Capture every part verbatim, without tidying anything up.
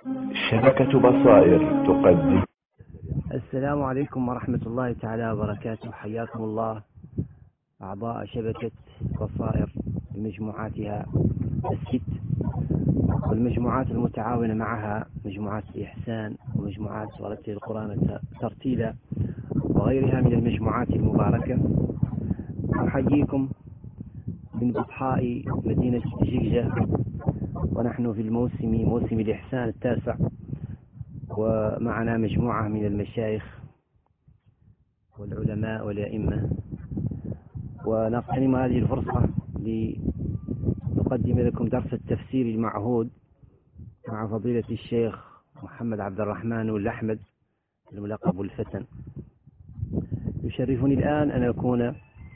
شبكة بصائر تقدم. السلام عليكم ورحمة الله تعالى وبركاته. حياكم الله أعضاء شبكة بصائر بمجموعاتها الست والمجموعات المتعاونة معها، مجموعات الإحسان ومجموعات ورتل القرآن ترتيلا وغيرها من المجموعات المباركة. أحييكم من بطحاء مدينة جيجة، ونحن في الموسم موسم الإحسان التاسع، ومعنا مجموعة من المشايخ والعلماء والأئمة، ونغتنم هذه الفرصة لنقدم لكم درس التفسير المعهود مع فضيلة الشيخ محمد عبد الرحمن والأحمد الملقب الفتن. يشرفني الآن أن أكون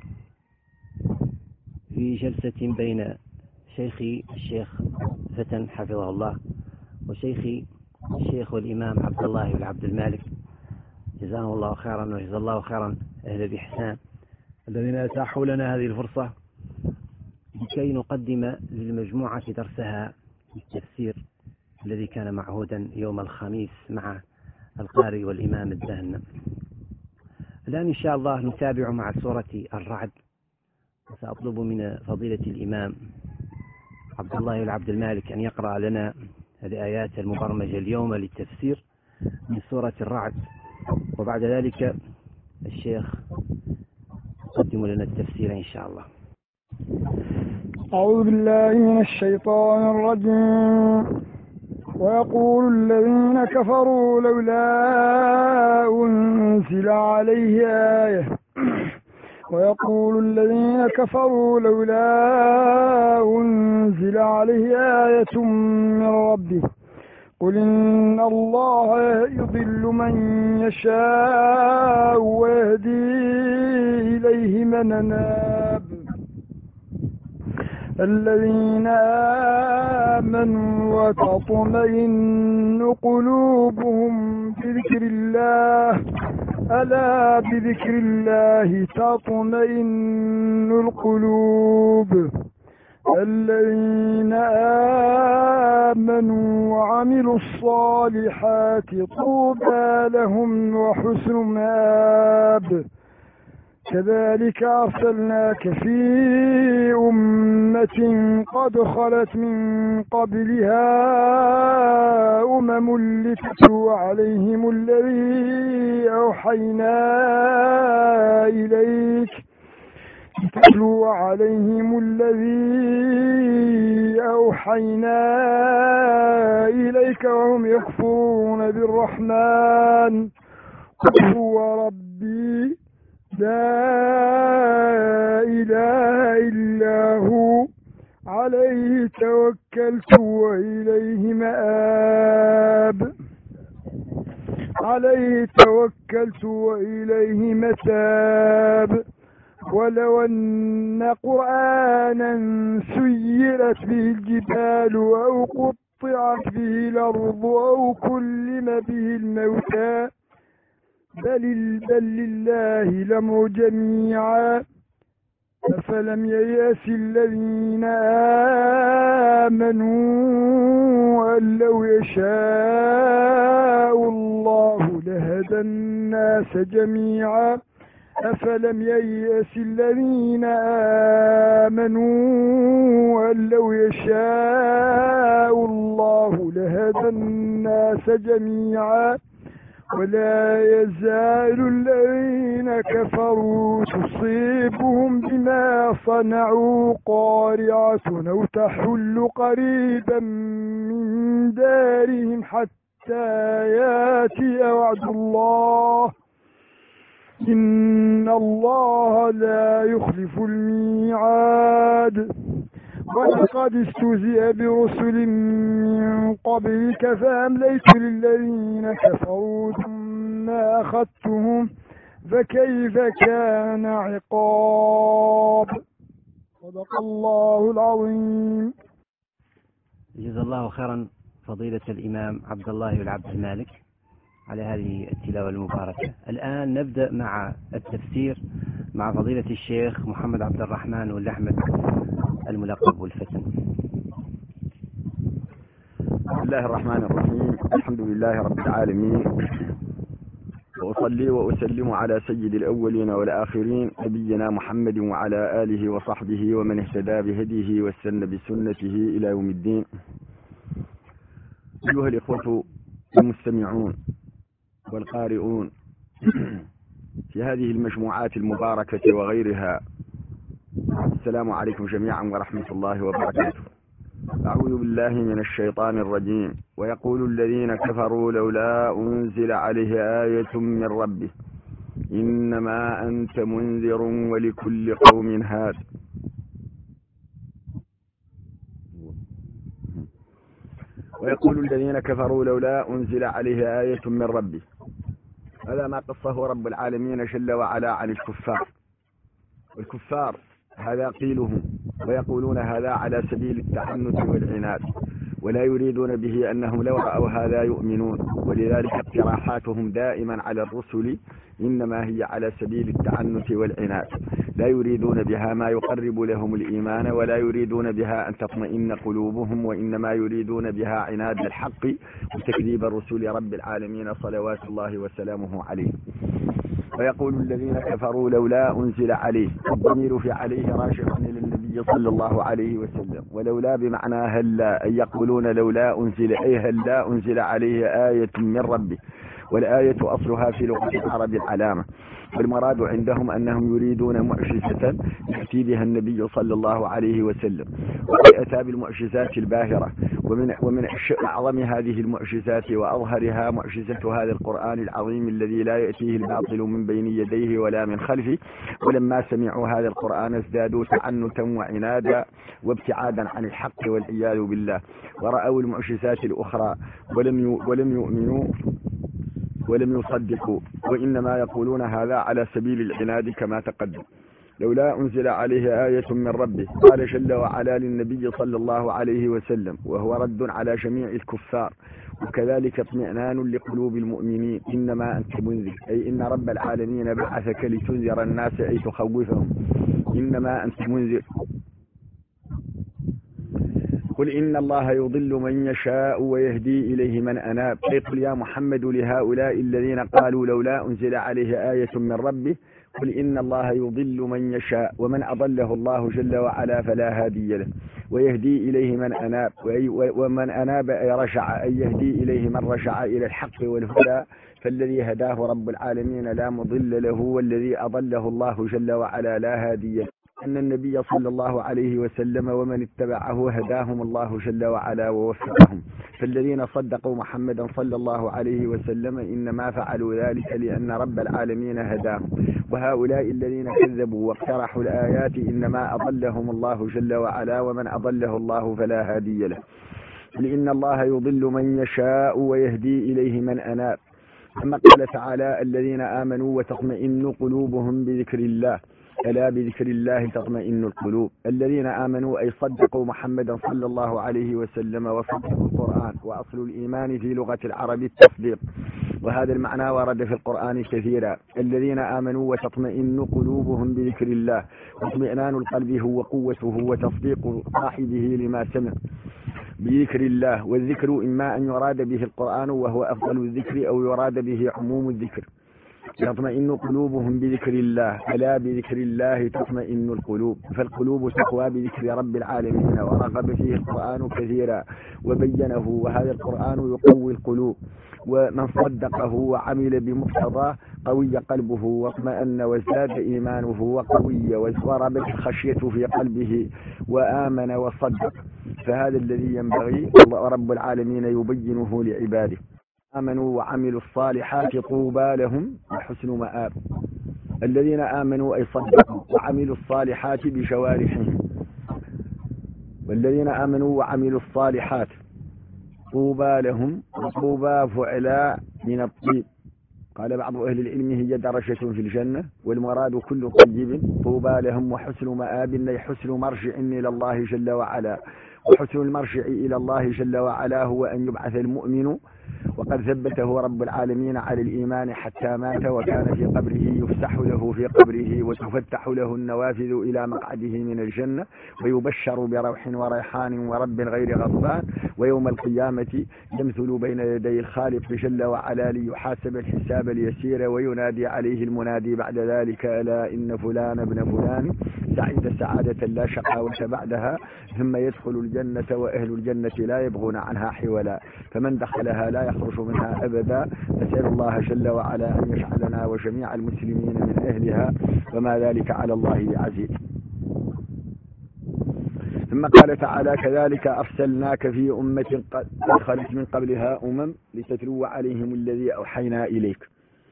في جلسة بين شيخي الشيخ فتن حفظه الله وشيخي الشيخ والإمام عبد الله بن عبد المالك، جزاه الله خيرا وجزا الله خيرا أهل الإحسان الذين أتاحوا لنا هذه الفرصة لكي نقدم للمجموعة درسها التفسير الذي كان معهودا يوم الخميس مع القارئ والإمام الدهن. الآن إن شاء الله نتابع مع سورة الرعد، وسأطلب من فضيلة الإمام عبد الله بن عبد المالك أن يقرأ لنا الآيات المبرمجة اليوم للتفسير من سورة الرعد، وبعد ذلك الشيخ يقدم لنا التفسير إن شاء الله. أعوذ بالله من الشيطان الرجيم. ويقول الذين كفروا لولا أنزل عليه آية ويقول الذين كفروا لولا أنزل عليه آية من ربه قل إن الله يضل من يشاء ويهدي إليه من أناب. الذين آمنوا وتطمئن قلوبهم بذكر الله ألا بذكر الله تطمئن القلوب. الذين آمنوا وعملوا الصالحات طوبى لهم وحسن مآب. كذلك أرسلناك في أمة قد خلت من قبلها أمم لتتلو عليهم الذي أوحينا إليك تتلو عليهم الذي أوحينا إليك وهم يكفرون بالرحمن قل هو ربي لا إله إلا هو عليه توكلت وإليه مآب. عليه توكلت وإليه متاب. ولو أن قرآنا سيرت به الجبال أو قطعت به الأرض أو كلم به الموتى بل, بل لله الأمر جميعا أفلم ييأس الذين آمنوا أن لو يشاء الله لهدى الناس جميعا أفلم ييأس الذين آمنوا أن لو يشاء الله لهدى الناس جميعا ولا يزال الذين كفروا تصيبهم بما صنعوا قارعة أو تحل قريبا من دارهم حتى ياتي وعد الله إن الله لا يخلف الميعاد. ولقد استهزئ برسل من قبلك فأمليت للذين كفروا ثم أخذتهم فكيف كان عقاب. صدق الله العظيم. جزا الله خيرا فضيلة الإمام عبد الله بن عبد المالك على هذه التلاوة المباركة. الآن نبدأ مع التفسير مع فضيلة الشيخ محمد عبد الرحمن والأحمد الملقب بالفتن. الله الرحمن الرحيم. الحمد لله رب العالمين، وأصلي وأسلم على سيد الأولين والآخرين نبينا محمد وعلى آله وصحبه ومن اهتدى بهديه واستنى بسنته إلى يوم الدين. أيها الإخوة المستمعون والقارئون في هذه المجموعات المباركة وغيرها، السلام عليكم جميعا ورحمة الله وبركاته. أعوذ بالله من الشيطان الرجيم. ويقول الذين كفروا لولا أنزل عليه آية من ربه إنما أنت منذر ولكل قوم هاد. ويقول الذين كفروا لولا أنزل عليه آية من ربه. هذا ما قصه رب العالمين جل وعلا عن الكفار. والكفار هذا قيلهم، ويقولون هذا على سبيل التعنت والعناد، ولا يريدون به أنهم لو رأوا هذا يؤمنون، ولذلك اقتراحاتهم دائما على الرسل إنما هي على سبيل التعنت والعناد، لا يريدون بها ما يقرب لهم الإيمان، ولا يريدون بها أن تطمئن قلوبهم، وإنما يريدون بها عناد الحق وتكذيب الرسل رب العالمين صلوات الله وسلامه عليه. ويقول الذين كفروا لولا أنزل عليه، الضمير في عليه راجع إلى النبي صلى الله عليه وسلم، ولولا بمعنى هلا، أي يقولون لولا أنزل، أي هلا أنزل عليه آية من ربه. والآية أصلها في لغة العرب العلامة، والمراد عندهم أنهم يريدون معجزة يأتي بها النبي صلى الله عليه وسلم، وقد أتى بالمعجزات الباهرة، ومن ومن أعظم هذه المعجزات وأظهرها معجزة هذا القرآن العظيم الذي لا يأتيه الباطل من بين يديه ولا من خلفه. ولما سمعوا هذا القرآن ازدادوا تعنتا وعنادا وابتعادا عن الحق والعياذ بالله، ورأوا المعجزات الأخرى ولم ولم يؤمنوا ولم يصدقوا، وإنما يقولون هذا على سبيل العناد كما تقدم. لولا أنزل عليه آية من ربه، قال جل وعلا للنبي صلى الله عليه وسلم، وهو رد على جميع الكفار، وكذلك اطمئنان لقلوب المؤمنين. إنما أنت منذر، أي إن رب العالمين بعثك لتنذر الناس، أي تخوفهم. إنما أنت منذر. قل إن الله يضل من يشاء ويهدي إليه من أناب. أي قل يا محمد لهؤلاء الذين قالوا لولا أنزل عليه آية من ربه، قل إن الله يضل من يشاء، ومن أضله الله جل وعلا فلا هادي له، ويهدي إليه من أناب. ومن أناب أي رجع، أي يهدي إليه من رجع إلى الحق والهدى، فالذي هداه رب العالمين لا مضل له، والذي أضله الله جل وعلا لا هادي له. أن النبي صلى الله عليه وسلم ومن اتبعه هداهم الله جل وعلا ووفقهم، فالذين صدقوا محمدا صلى الله عليه وسلم إنما فعلوا ذلك لأن رب العالمين هداهم. وهؤلاء الذين كذبوا واقترحوا الآيات إنما أضلهم الله جل وعلا، ومن أضله الله فلا هادي له. لأن الله يضل من يشاء ويهدي إليه من أناب. ثم قال تعالى الذين آمنوا وتطمئن قلوبهم بذكر الله، ألا بذكر الله تطمئن القلوب. الذين آمنوا أي صدقوا محمدا صلى الله عليه وسلم وصدقوا القرآن، وأصل الإيمان في لغة العرب التصديق، وهذا المعنى ورد في القرآن كثيرا. الذين آمنوا وتطمئن قلوبهم بذكر الله، واطمئنان القلب هو قوته وتصديق صاحبه لما سمع بذكر الله. والذكر إما أن يراد به القرآن وهو أفضل الذكر، أو يراد به عموم الذكر. تطمئن قلوبهم بذكر الله، ألا بذكر الله تطمئن القلوب. فالقلوب تقوى بذكر رب العالمين، ورغب فيه القرآن كثيرا وبينه، وهذا القرآن يقوي القلوب. ومن صدقه وعمل بمقتضاه قوي قلبه واطمأن وازداد إيمانه وقوي، وربت الخشية في قلبه وآمن وصدق. فهذا الذي ينبغي رب العالمين يبينه لعباده. آمنوا وعملوا الصالحات طوبى لهم وحسن مآب. الذين آمنوا أي صدقوا وعملوا الصالحات بجوارحهم. والذين آمنوا وعملوا الصالحات طوبى لهم، وطوبى فعلا من الطيب. قال بعض أهل العلم هي درجة في الجنة، والمراد كل طيب. طوبى لهم وحسن مآب، أي حسن مرجع إلى الله جل وعلا. وحسن المرجع إلى الله جل وعلا هو أن يبعث المؤمن وقد ثبته رب العالمين على الإيمان حتى مات، وكان في قبره يفسح له في قبره وتفتح له النوافذ إلى مقعده من الجنة، ويبشر بروح وريحان ورب غير غضبان، ويوم القيامة يمثل بين يدي الخالق جل وعلا ليحاسب الحساب اليسير، وينادي عليه المنادي بعد ذلك: ألا إن فلان ابن فلان سعيد سعادة لا شقاوة بعدها، ثم يدخل الجنة وأهل الجنة لا يبغون عنها حولا، فمن دخلها لا يخرج منها أبدا. نسأل الله جل وعلا أن يجعلنا وجميع المسلمين من أهلها، وما ذلك على الله بعزيز. ثم قال تعالى: كذلك أرسلناك في أمة قد خلت من قبلها أمم لتتلو عليهم الذي أوحينا إليك.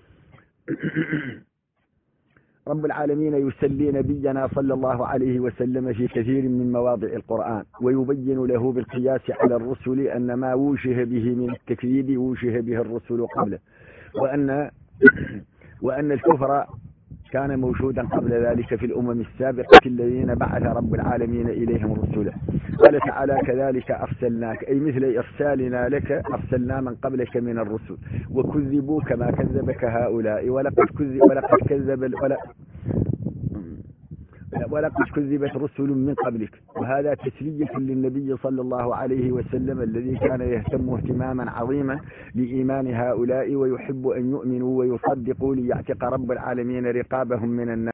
رب العالمين يسلي نبينا صلى الله عليه وسلم في كثير من مواضع القرآن، ويبين له بالقياس على الرسل أن ما وجه به من التكذيب وجه به الرسل قبله، وأن وأن الكفر كان موجودا قبل ذلك في الأمم السابقة الذين بعث رب العالمين إليهم رسله. قال تعالى: كذلك أرسلناك، أي مثل إرسالنا لك أرسلنا من قبلك من الرسل، وكذبوا كما كذبك هؤلاء، ولقد كذب ولقد كذب ولقد كذبت رسل من قبلك. وهذا تسلية للنبي صلى الله عليه وسلم الذي كان يهتم اهتماما عظيما لإيمان هؤلاء، ويحب أن يؤمنوا ويصدقوا ليعتق رب العالمين رقابهم من النار.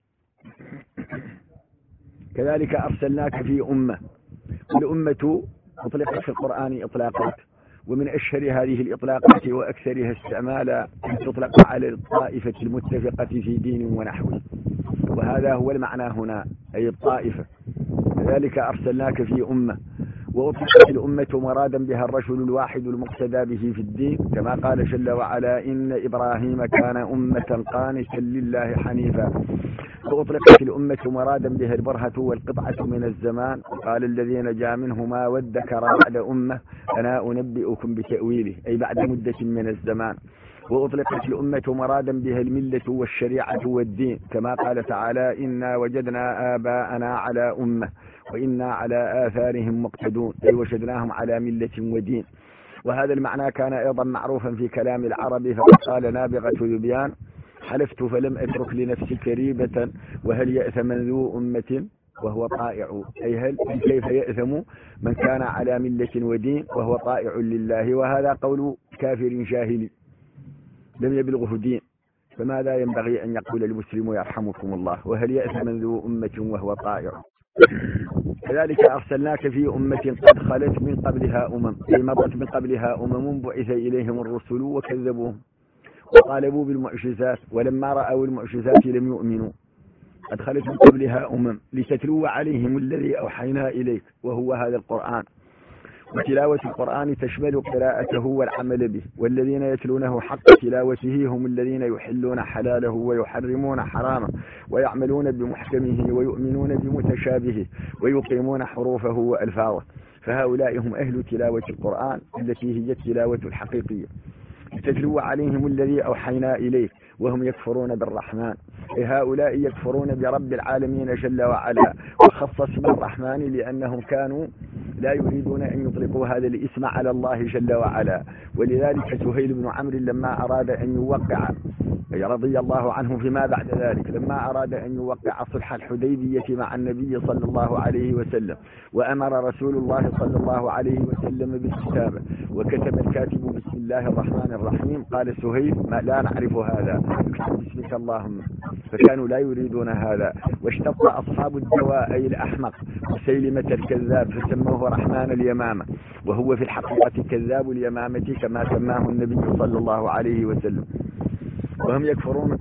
كذلك أرسلناك في أمة. والأمة أطلقت في القرآن إطلاقات، ومن أشهر هذه الإطلاقات وأكثرها استعمالا أن تطلق على الطائفة المتفقة في دين ونحوه، وهذا هو المعنى هنا، أي الطائفة. كذلك أرسلناك في أمة. وأطلقت الأمة مرادا بها الرجل الواحد المقتدى به في الدين، كما قال جل وعلا: إن إبراهيم كان أمة قانتا لله حنيفا. وأطلقت الأمة مرادا بها البرهة والقطعة من الزمان، قال الذي نجا منهما وادكر بعد أمة أنا أنبئكم بتأويله، أي بعد مدة من الزمان. وأطلقت الأمة مرادا بها الملة والشريعة والدين، كما قال تعالى: إنا وجدنا آباءنا على أمة وإنا على آثارهم مقتدون، أي وجدناهم على ملة ودين. وهذا المعنى كان أيضا معروفا في كلام العرب، فقد قال نابغة ذبيان: حلفت فلم أترك لنفسي كريبة، وهل يأثم ذو أمة وهو طائع، أي هل كيف يأثم من كان على ملة ودين وهو طائع لله. وهذا قول كافر جاهلي لم يبلغه دين، فماذا ينبغي أن يقول المسلم يرحمكم الله؟ وهل يأثم ذو أمة وهو طائع. كذلك أرسلناك في أمة قد خلت من قبلها أمم، أي مضت من قبلها أمم بعث إليهم الرسل وكذبوهم وطالبوا بالمعجزات، ولما رأوا المعجزات لم يؤمنوا. قد خلت من قبلها أمم لتتلو عليهم الذي أوحينا إليك، وهو هذا القرآن. وتلاوة القرآن تشمل قراءته والعمل به، والذين يتلونه حق تلاوته هم الذين يحلون حلاله ويحرمون حرامه، ويعملون بمحكمه ويؤمنون بمتشابهه، ويقيمون حروفه وألفاظه، فهؤلاء هم أهل تلاوة القرآن التي هي التلاوة الحقيقية. تتلو عليهم الذي أوحينا إليك، وهم يكفرون بالرحمن، أي هؤلاء يكفرون برب العالمين جل وعلا، وخص اسم الرحمن لأنهم كانوا لا يريدون أن يطلقوا هذا الاسم على الله جل وعلا. ولذلك سهيل بن عمرو لما أراد أن يوقع رضي الله عنه فيما بعد ذلك، لما أراد أن يوقع صلح الحديبية مع النبي صلى الله عليه وسلم، وأمر رسول الله صلى الله عليه وسلم بالكتابة، وكتب الكاتب بسم الله الرحمن الرحيم، قال سهيل: ما لا نعرف هذا، اكتب باسمك اللهم. فكانوا لا يريدون هذا، واشتط أصحاب الدواء أي الأحمق مسيلمة الكذاب فسموه رحمن اليمامة، وهو في الحقيقة كذاب اليمامة كما سماه النبي صلى الله عليه وسلم. وهم يكفرون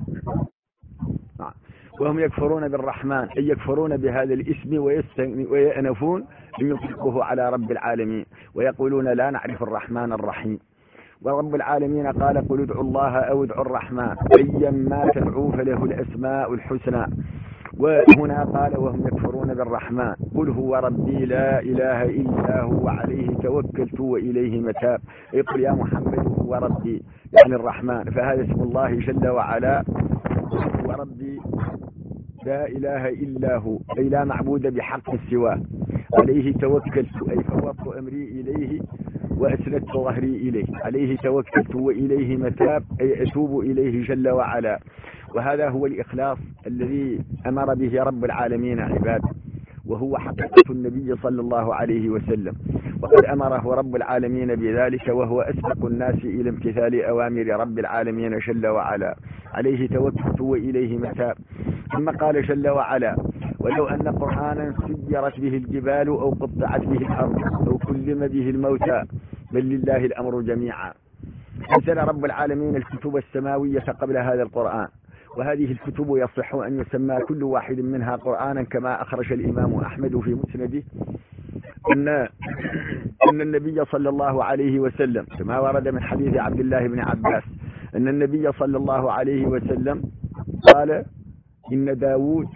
وهم يكفرون بالرحمن، أي يكفرون بهذا الاسم ويأنفون أن يطلقوه على رب العالمين، ويقولون لا نعرف الرحمن الرحيم. ورب العالمين قال: قل ادعوا الله أو ادعوا الرحمن أيما تدعوا فله الأسماء الحسنى. وهنا قال: وهم يكفرون بالرحمن، قل هو ربي لا إله إلا هو عليه توكلت وإليه متاب، أي قل يا محمد هو ربي يعني الرحمن، فهذا اسم الله جل وعلا، هو ربي لا إله إلا هو، أي لا معبود بحق سواه، عليه توكلت أي فوضت أمري إليه وأسندت ظهري إليه، عليه توكلت وإليه متاب، أي أتوب إليه جل وعلا. وهذا هو الإخلاص الذي أمر به رب العالمين عباده، وهو حقيقة النبي صلى الله عليه وسلم، وقد أمره رب العالمين بذلك، وهو أسبق الناس إلى امتثال أوامر رب العالمين جل وعلا. عليه توكلت وإليه متاب. ثم قال جل وعلا: ولو أن قرآنا سيرت به الجبال أو قطعت به الأرض أو كلم به الموتى بل لله الأمر جميعا. أنزل رب العالمين الكتب السماوية قبل هذا القرآن، وهذه الكتب يصح أن يسمى كل واحد منها قرآنا، كما أخرج الإمام أحمد في مسنده أن أن النبي صلى الله عليه وسلم، كما ورد من حديث عبد الله بن عباس، أن النبي صلى الله عليه وسلم قال: إن داود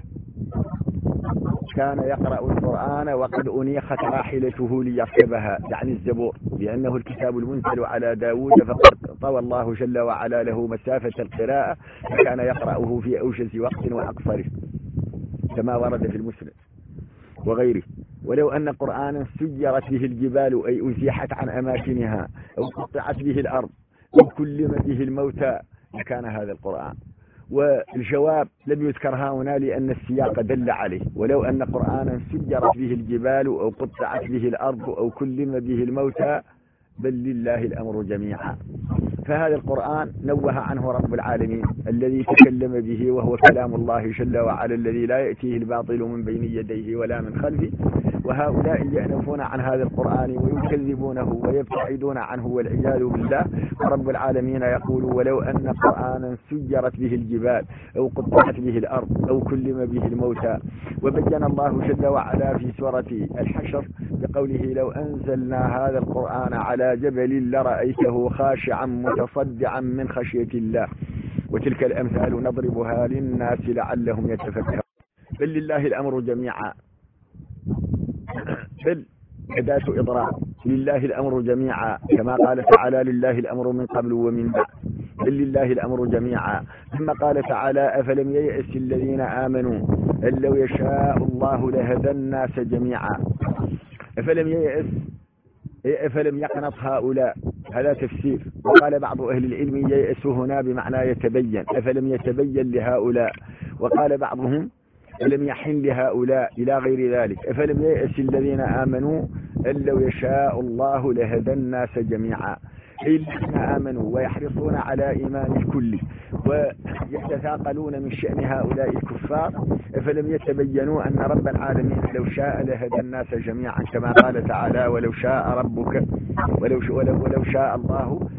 كان يقرأ القرآن وقد أنيخت راحلته ليركبها، يعني الزبور، لأنه الكتاب المنزل على داود، فقد طوى الله جل وعلا له مسافة القراءة، فكان يقرأه في أوجز وقت وأقصره، كما ورد في المسند وغيره. ولو أن قرآنا سيرت به الجبال أي أزيحت عن أماكنها أو قطعت به الأرض أو كلم به الموتى لكان هذا القرآن. والجواب لم يذكر هنا لأن السياق دل عليه. ولو أن قرآنا سيرت به الجبال أو قطعت به الأرض أو كلم به الموتى بل لله الأمر جميعا. فهذا القرآن نوه عنه رب العالمين الذي تكلم به، وهو كلام الله جل وعلا الذي لا يأتيه الباطل من بين يديه ولا من خلفه. وهؤلاء يأنفون عن هذا القرآن ويكذبونه ويبتعدون عنه والعياذ بالله. ورب العالمين يقول: ولو أن قرآنا سيرت به الجبال أو قطعت به الأرض أو كلم به الموتى. وبين الله جل وعلا في سورة الحشر بقوله: لو أنزلنا هذا القرآن على جبل لرأيته خاشعا متصدعا من خشية الله. وتلك الأمثال نضربها للناس لعلهم يتفكرون. بل لله الأمر جميعا، بل أداة إضرار، لله الأمر جميعا، كما قال تعالى: لله الأمر من قبل ومن بعد، بل لله الأمر جميعا. ثم قال تعالى: أفلم ييأس الذين آمنوا أن لو يشاء الله لهدى الناس جميعا. أفلم ييأس أفلم يقنط هؤلاء، هذا تفسير. وقال بعض أهل العلم: ييأس هنا بمعنى يتبين، أفلم يتبين لهؤلاء. وقال بعضهم: ألم يحن لهؤلاء، إلى غير ذلك. أفلم ييأس الذين آمنوا أن لو يشاء الله لهدى الناس جميعا، أي الذين آمنوا ويحرصون على إيمان الكل ويتثاقلون من شأن هؤلاء الكفار. أفلم يتبينوا أن رب العالمين لو شاء لهدى الناس جميعا، كما قال تعالى: ولو شاء ربك ولو, ولو, ولو شاء الله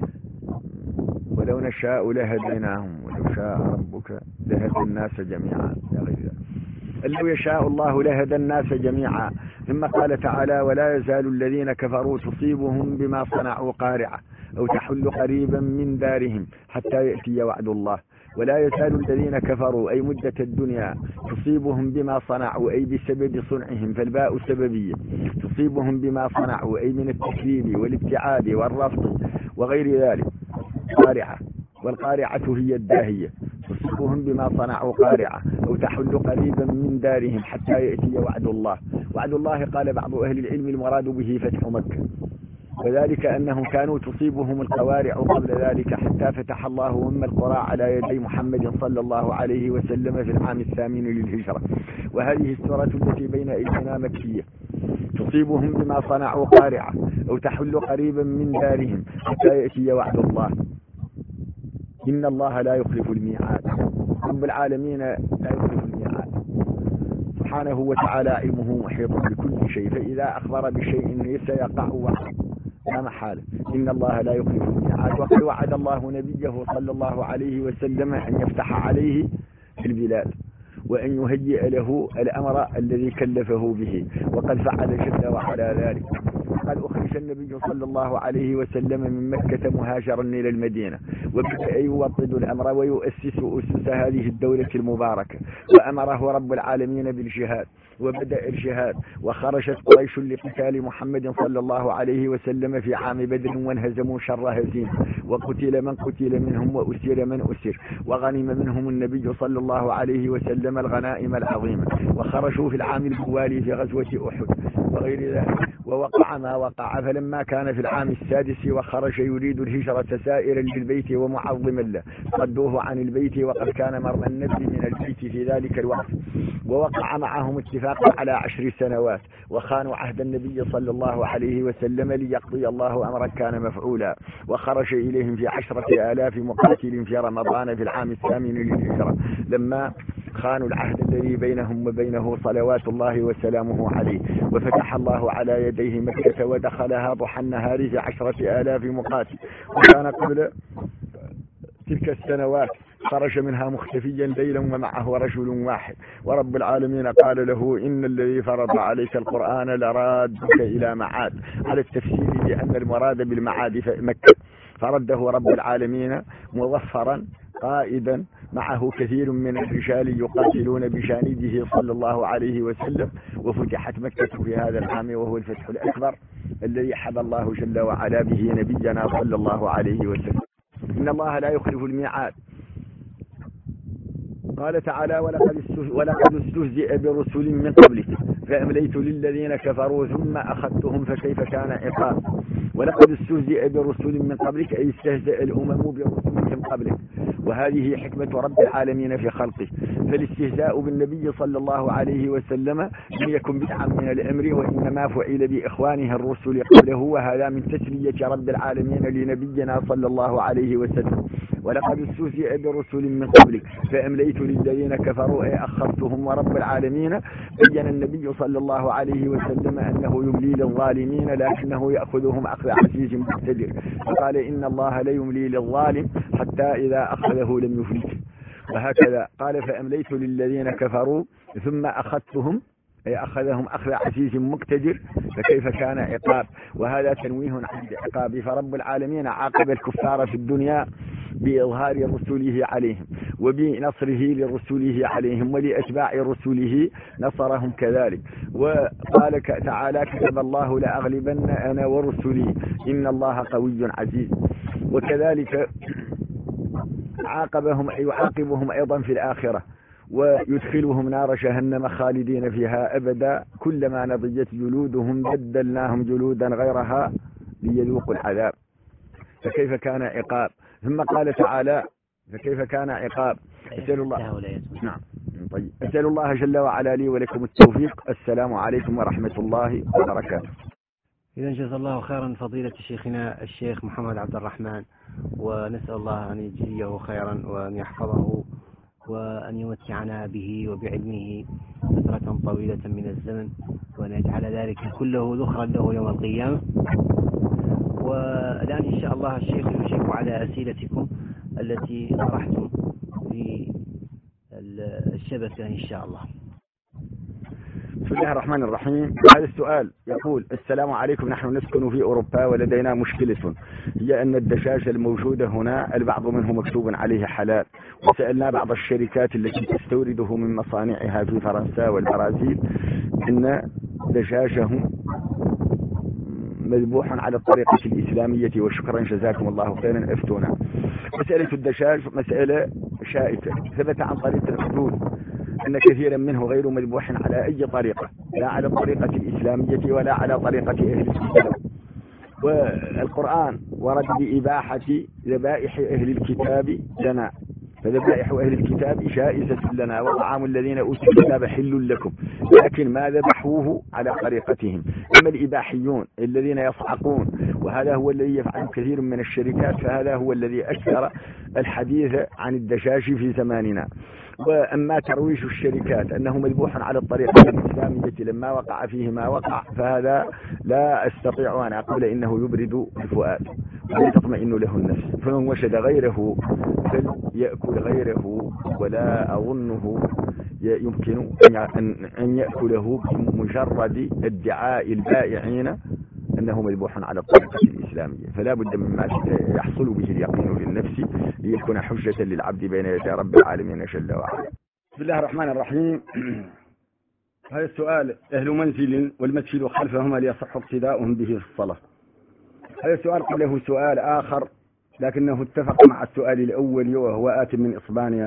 ولو نشاء لهديناهم ولو شاء ربك لهدى الناس جميعا، يا غير ذلك. لو يشاء الله لهدى الناس جميعا. ثم قال تعالى: ولا يزال الذين كفروا تصيبهم بما صنعوا قارعة أو تحل قريبا من دارهم حتى يأتي وعد الله. ولا يزال الذين كفروا أي مدة الدنيا تصيبهم بما صنعوا أي بسبب صنعهم، فالباء سببية، تصيبهم بما صنعوا أي من التكذيب والابتعاد والرفض وغير ذلك قارعة. والقارعة هي الداهية. تصيبهم بما صنعوا قارعة أو تحل قريبا من دارهم حتى يأتي وعد الله. وعد الله قال بعض أهل العلم المراد به فتح مكة، وذلك أنهم كانوا تصيبهم القوارع قبل ذلك حتى فتح الله أم القرى على يدي محمد صلى الله عليه وسلم في العام الثامن للهجرة. وهذه السورة التي بين أيدينا مكية. تصيبهم بما صنعوا قارعة أو تحل قريبا من دارهم حتى يأتي وعد الله. إن الله لا يخلف الميعاد، رب العالمين لا يخلف الميعاد سبحانه وتعالى. علمه محيط بكل شيء، فإذا أخبر بشيء سيقع وقع لا محالة. إن الله لا يخلف الميعاد. وقد وعد الله نبيه صلى الله عليه وسلم أن يفتح عليه في البلاد وأن يهيئ له الأمر الذي كلفه به، وقد فعل جل وعلا ذلك. قد أخرج النبي صلى الله عليه وسلم من مكة مهاجرا إلى المدينة، وبدأ يوطد الأمر ويؤسس أسس هذه الدولة المباركة، وأمره رب العالمين بالجهاد، وبدأ الجهاد، وخرجت قريش لقتال محمد صلى الله عليه وسلم في عام بدر، وانهزموا شر هزيمة، وقتل من قتل منهم وأسر من أسر، وغنم منهم النبي صلى الله عليه وسلم الغنائم العظيمة، وخرجوا في العام الموالي في غزوة أحد، وغير ذلك، ووقع ما وقع. فلما كان في العام السادس وخرج يريد الهجرة سائرا للبيت ومعظما له صدوه عن البيت، وقد كان مرمى النبي من البيت في ذلك الوقت. ووقع معهم اتفاقا على عشر سنوات، وخانوا عهد النبي صلى الله عليه وسلم ليقضي الله أمرا كان مفعولا. وخرج إليهم في عشرة آلاف مقاتل في رمضان في العام الثامن للهجرة، لما خانوا العهد الذي بينهم وبينه صلوات الله وسلامه عليه. وفتح الله على يديه مكة ودخلها ضحى النهار في عشرة آلاف مقاتل. وكان قبل تلك السنوات خرج منها مختفيا ليلا ومعه رجل واحد، ورب العالمين قال له إن الذي فرض عليك القرآن لرادك إلى معاد، على التفسير بأن المراد بالمعاد في مكة. فرده رب العالمين مظفرا قائدا معه كثير من الرجال يقاتلون بجانبه صلى الله عليه وسلم. وفتحت مكة في هذا العام، وهو الفتح الأكبر الذي حبى الله جل وعلا به نبينا صلى الله عليه وسلم. إن الله لا يخلف الميعاد. قال تعالى ولقد استهزئ برسل من قبلك فأمليت للذين كفروا ثم أخذتهم فكيف كان عقاب. ولقد استهزئ برسل من قبلك أي استهزأ الأمم برسلهم قبلك، وهذه حكمة رب العالمين في خلقه. فالاستهزاء بالنبي صلى الله عليه وسلم لم يكن بدعا من الأمر، وإنما فعل بإخوانه الرسل قبله، وهذا من تسلية رب العالمين لنبينا صلى الله عليه وسلم. ولقد استهزئ برسل من قبلك فأمليت للذين كفروا أي أخرتهم. ورب العالمين بين النبي صلى الله عليه وسلم أنه يملي للظالمين لكنه يأخذهم أخذ عزيز مقتدر، فقال إن الله لا يملي للظالم حتى إذا أخذه لم يفلته. وهكذا قال فأمليت للذين كفروا ثم أخذتهم أي أخذهم أخذ عزيز مقتدر فكيف كان عقاب. وهذا تنويه عن العقاب. فرب العالمين عاقب الكفار في الدنيا بإظهار رسوله عليهم وبنصره لرسوله عليهم، ولأتباع رسوله نصرهم كذلك. وقال تعالى كتب الله لأغلبن أنا ورسلي إن الله قوي عزيز. وكذلك عاقبهم أي يعاقبهم أيضا في الآخرة ويدخلهم نار جهنم خالدين فيها أبدا، كلما نضجت جلودهم بدلناهم جلودا غيرها ليذوقوا العذاب فكيف كان عقاب. ثم قال تعالى فكيف كان عقاب. أسأل الله نعم طيب أسأل الله جل وعلا لي ولكم التوفيق. السلام عليكم ورحمة الله وبركاته. إذا جزا الله خيرا فضيلة شيخنا الشيخ محمد عبد الرحمن، ونسأل الله أن يجزيه خيرا وأن يحفظه وأن يمتعنا به وبعلمه فترة طويلة من الزمن، وأن يجعل ذلك كله ذخرا له يوم القيامة. والآن إن شاء الله الشيخ يجيب على أسئلتكم التي طرحتم في الشبكة إن شاء الله. بسم الله الرحمن الرحيم. هذا السؤال يقول السلام عليكم، نحن نسكن في أوروبا ولدينا مشكلة هي أن الدجاج الموجودة هنا البعض منه مكتوب عليه حلال، وسألنا بعض الشركات التي تستورده من مصانعها في فرنسا والبرازيل أن دجاجهم مذبوح على الطريقة الإسلامية، وشكرا جزاكم الله خيرا أفتونا. مسألة الدجاج مسألة شائكة، ثبت عن طريق الحدود أن كثيرا منه غير مذبوح على أي طريقة، لا على الطريقة الإسلامية ولا على طريقة أهل الكتاب. والقرآن ورد بإباحة ذبائح أهل الكتاب لنا، فذبائح أهل الكتاب جائزة لنا، وطعام الذين أوتوا الكتاب حل لكم، لكن ما ذبحوه على طريقتهم. أما الإباحيون الذين يصعقون، وهذا هو الذي يفعل كثير من الشركات، فهذا هو الذي أكثر الحديث عن الدجاج في زماننا. وأما ترويج الشركات أنه مذبوح على الطريقة الإسلامية لما وقع فيه ما وقع، فهذا لا أستطيع أن أقول إنه يبرد الفؤاد ولا تطمئن له النفس. فمن وجد غيره فليأكل غيره، ولا أظنه يمكن أن يأكله بمجرد ادعاء البائعين أنه مذبوح على الطريقة الإسلامية. فلا بد مما يحصل به اليقين للنفس ليكون حجة للعبد بين يدي رب العالمين جل وعلا. بسم الله الرحمن الرحيم. هذا السؤال أهل منزل والمسجد خلفهما ليصح اقتداؤهم به في الصلاة. هذا السؤال قبله سؤال آخر لكنه اتفق مع السؤال الأول وهو آت من إسبانيا،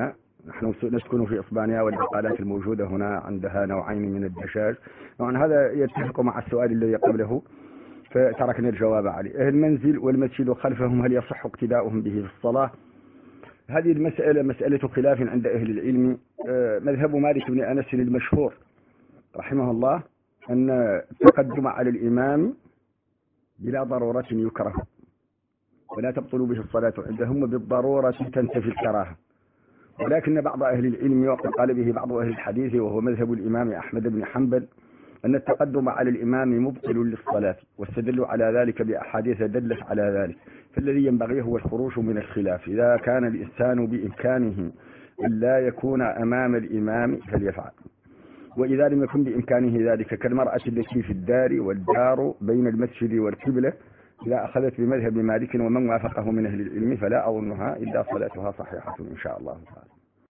نحن نسكن في إسبانيا والبقالات الموجودة هنا عندها نوعين من الدجاج. طبعا هذا يتفق مع السؤال الذي قبله فتركنا الجواب عليه. أهل المنزل والمسجد خلفهم هل يصح اقتداؤهم به في الصلاة؟ هذه المسألة مسألة خلاف عند أهل العلم. مذهب مالك بن أنس المشهور رحمه الله أن التقدم على الإمام بلا ضرورة يكره ولا تبطل به الصلاة عندهم، بالضرورة تنتفي الكراهة. ولكن بعض أهل العلم وقال به بعض أهل الحديث وهو مذهب الإمام أحمد بن حنبل أن التقدم على الإمام مبطل للصلاة، واستدلوا على ذلك بأحاديث دلت على ذلك. فالذي ينبغي هو الخروج من الخلاف. إذا كان الإنسان بإمكانه أن لا يكون أمام الإمام فليفعل، وإذا لم يكن بإمكانه ذلك كالمرأة التي في الدار والدار بين المسجد والقبلة إذا أخذت بمذهب مالك ومن وافقه من أهل العلم فلا أظنها إلا صلاتها صحيحة إن شاء الله تعالى.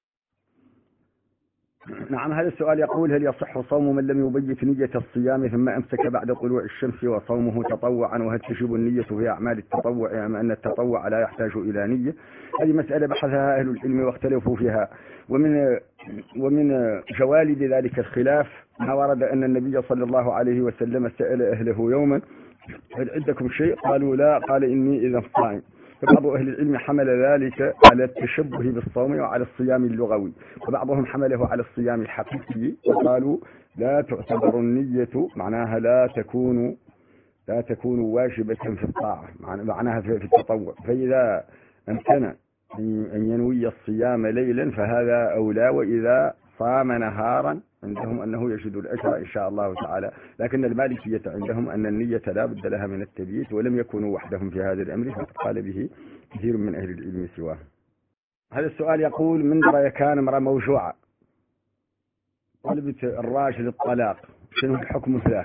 نعم، هذا السؤال يقول: هل يصح صوم من لم يبيت نية الصيام ثم أمسك بعد طلوع الشمس وصومه تطوعا، وهل تجب النية في أعمال التطوع أم أن التطوع لا يحتاج إلى نية؟ هذه مسألة بحثها أهل العلم واختلفوا فيها، ومن ومن جوالد ذلك الخلاف ما ورد أن النبي صلى الله عليه وسلم سأل أهله يوما: هل عندكم شيء؟ قالوا لا، قال إني إذا صائم. فبعض أهل العلم حمل ذلك على التشبه بالصوم وعلى الصيام اللغوي، وبعضهم حمله على الصيام الحقيقي وقالوا لا تعتبر النية، معناها لا تكون لا تكون واجبة في الطاعة، معناها في التطوع. فإذا أمكن أن ينوي الصيام ليلا فهذا أولى، وإذا صام نهارا عندهم أنه يجد الأجر إن شاء الله تعالى. لكن المالكية عندهم أن النية لا بد لها من التبييت، ولم يكونوا وحدهم في هذا الأمر، فقد قال به كثير من أهل العلم سواه. هذا السؤال يقول: من درى كان امرأة موجوعة طلبت الراجل الطلاق، شنو الحكم ذاك؟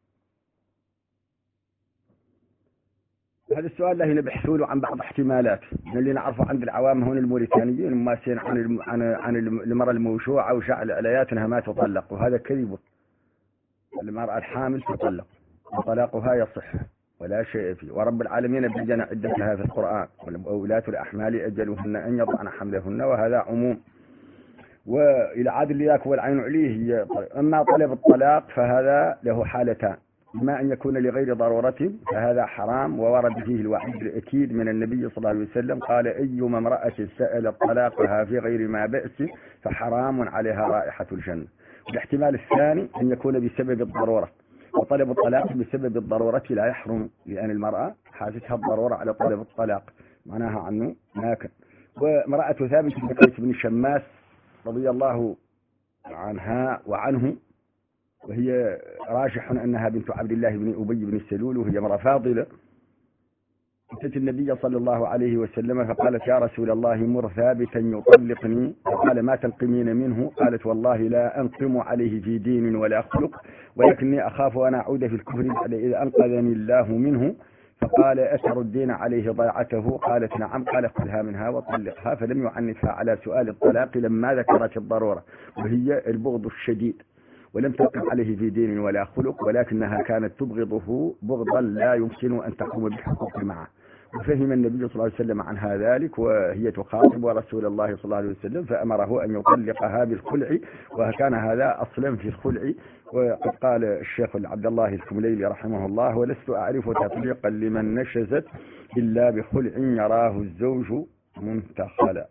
هذا السؤال له نبحثوا له عن بعض احتمالات من اللي نعرفه عند العوام هون الموريتانيين ماسين عن الم... عن عن المرأة الموجوعة وجعل عليات انها ما تطلق، وهذا كذب. المرأة الحامل تطلق وطلاقها يصح ولا شيء فيه، ورب العالمين بين عدتها في القرآن: وأولاة الأحمال أجلهن أن يضعن حملهن، وهذا عموم. وإلى عاد اللي ذاك والعين عليه. أما طلب الطلاق فهذا له حالتان: إما أن يكون لغير ضرورة فهذا حرام، وورد فيه الوعيد الأكيد من النبي صلى الله عليه وسلم قال: أيما امرأة سألت طلاقها في غير ما بأس فحرام عليها رائحة الجنة. والاحتمال الثاني أن يكون بسبب الضرورة، وطلب الطلاق بسبب الضرورة لا يحرم، لأن المرأة حاجتها الضرورة على طلب الطلاق، معناها عنه ناكل. وامرأة ثابت بن قيس بن شماس رضي الله عنها وعنه، وهي راجح أنها بنت عبد الله بن أبي بن سلول، وهي امرأة فاضلة، أتت النبي صلى الله عليه وسلم فقالت: يا رسول الله مر ثابتا يطلقني. فقال: ما تنقمين منه؟ قالت: والله لا أنقم عليه في دين ولا خلق، ولكني أخاف أن أعود في الكفر بعد إذا أنقذني الله منه. فقال: أتردين عليه ضيعته؟ قالت: نعم. قال: خذها منها وطلقها. فلم يعنفها على سؤال الطلاق لما ذكرت الضرورة، وهي البغض الشديد، ولم تقم عليه في دين ولا خلق، ولكنها كانت تبغضه بغضا لا يمكن أن تقوم بالحقوق معه. وفهم النبي صلى الله عليه وسلم عنها ذلك، وهي تخاطب رسول الله صلى الله عليه وسلم فأمره أن يطلقها بالخلع، وكان هذا أصلا في الخلع. وقد قال الشيخ عبد الله الكمليلي رحمه الله: ولست أعرف تطليقا لمن نشزت إلا بخلع يراه الزوج منتخلا.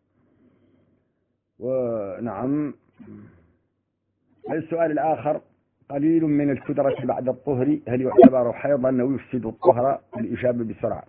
ونعم، السؤال الآخر: قليل من الكدرة بعد الطهر هل يعتبر حيضا أو يفسد الطهر؟ الإجابة بسرعة: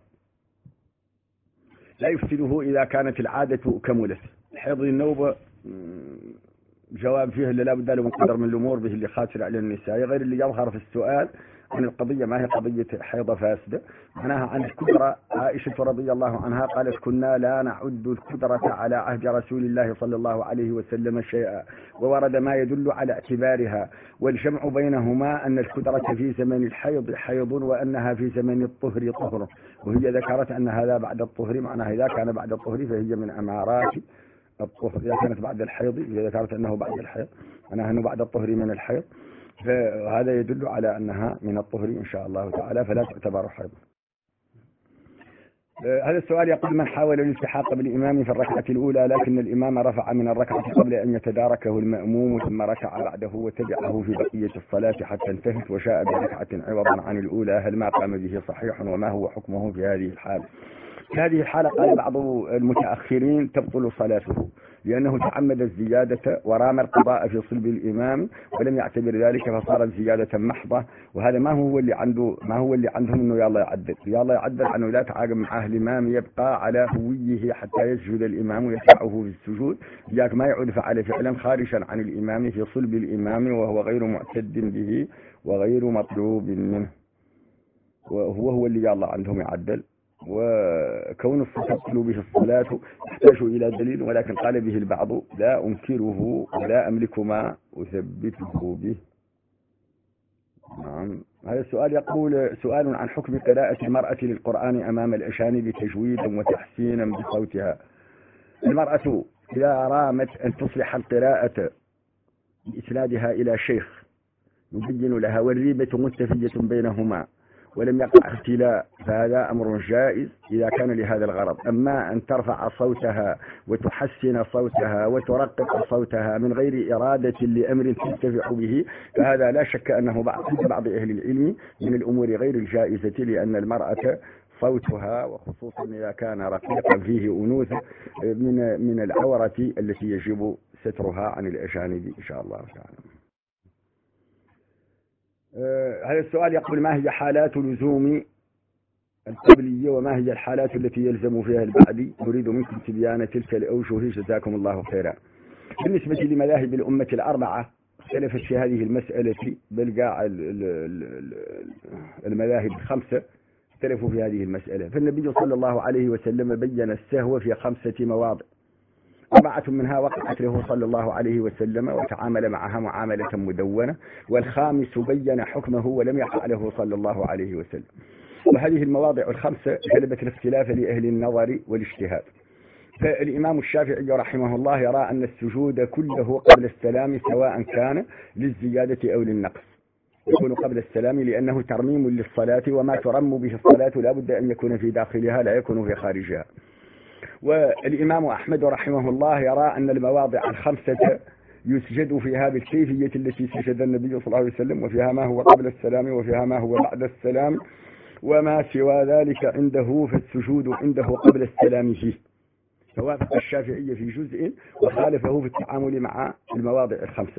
لا يفسده إذا كانت العادة كملت. الحيض النوبة جواب فيه اللي لا بد له من قدر من الأمور به اللي خاطر على النساء، غير اللي يظهر في السؤال عن القضية ما هي قضية حيض فاسدة، معناها عن الكدرة. عائشة رضي الله عنها قالت: كنا لا نعد الكدرة على عهد رسول الله صلى الله عليه وسلم شيئا، وورد ما يدل على اعتبارها، والجمع بينهما أن الكدرة في زمن الحيض حيض، وأنها في زمن الطهر طهر. وهي ذكرت أن هذا بعد الطهر، معناها إذا كان بعد الطهر فهي من أمارات الطهر. إذا كانت بعد الحيض، إذا ذكرت أنه بعد الحيض معناها أنه بعد الطهر من الحيض، فهذا يدل على أنها من الطهر إن شاء الله تعالى، فلا تعتبر حيض. هذا السؤال يقول: من حاول الالتحاق بالإمام في الركعة الأولى لكن الإمام رفع من الركعة قبل أن يتداركه المأموم ثم ركع بعده وتبعه في بقية الصلاة حتى انتهت وشاء بركعة عوضا عن الأولى، هل ما قام به صحيح وما هو حكمه في هذه الحالة؟ في هذه الحالة قال بعض المتأخرين تبطل صلاته لأنه تعمد الزيادة ورام القضاء في صلب الإمام ولم يعتبر ذلك فصارت زيادة محضة، وهذا ما هو اللي عنده ما هو اللي عندهم إنه يلا يعدل يلا يعدل عنه لا تعاقب معه الإمام يبقى على هويه حتى يسجد الإمام ويتبعه في السجود، ياك ما يعود فعل فعلا خارجا عن الإمام في صلب الإمام وهو غير معتد به وغير مطلوب منه، وهو هو اللي يلا عندهم يعدل. وكون التبطل به الصلاة يحتاج إلى دليل، ولكن قال به البعض لا أنكره ولا أملك ما أثبته به. نعم. هذا السؤال يقول: سؤال عن حكم قراءة المرأة للقرآن أمام الأجانب تجويدا وتحسينا بصوتها. المرأة إذا رامت أن تصلح القراءة بإسنادها إلى شيخ يبين لها والريبة مستفية بينهما ولم يقع اختلاء فهذا أمر جائز إذا كان لهذا الغرض. أما أن ترفع صوتها وتحسن صوتها وترقق صوتها من غير إرادة لأمر تنتفع به فهذا لا شك أنه بعض بعض أهل العلم من الأمور غير الجائزة، لأن المرأة صوتها وخصوصا إذا كان رقيقا فيه أنوثة من من العورة التي يجب سترها عن الأجانب إن شاء الله تعالى. آه هذا السؤال يقول: ما هي حالات لزوم القبلية وما هي الحالات التي يلزم فيها البعد؟ نريد منكم تبيان تلك الأوجه جزاكم الله خيرا. بالنسبة لمذاهب الأمة الأربعة اختلفت في هذه المسألة، بل قاع المذاهب الخمسة اختلفوا في هذه المسألة. فالنبي صلى الله عليه وسلم بين السهو في خمسة مواضع، أربعة منها وقعت له صلى الله عليه وسلم وتعامل معها معاملة مدونة، والخامس بين حكمه ولم يقع له صلى الله عليه وسلم. وهذه المواضع الخمسة جلبت الاختلاف لأهل النظر والاجتهاد. فالإمام الشافعي رحمه الله يرى أن السجود كله قبل السلام سواء كان للزيادة أو للنقص يكون قبل السلام، لأنه ترميم للصلاة وما ترم به الصلاة لا بد أن يكون في داخلها لا يكون في خارجها. والإمام أحمد رحمه الله يرى أن المواضع الخمسة يسجد فيها بالكيفية التي سجد النبي صلى الله عليه وسلم، وفيها ما هو قبل السلام وفيها ما هو بعد السلام، وما سوى ذلك عنده فالسجود عنده قبل السلام فيه. فوافق الشافعي في جزء وخالفه في التعامل مع المواضع الخمسة.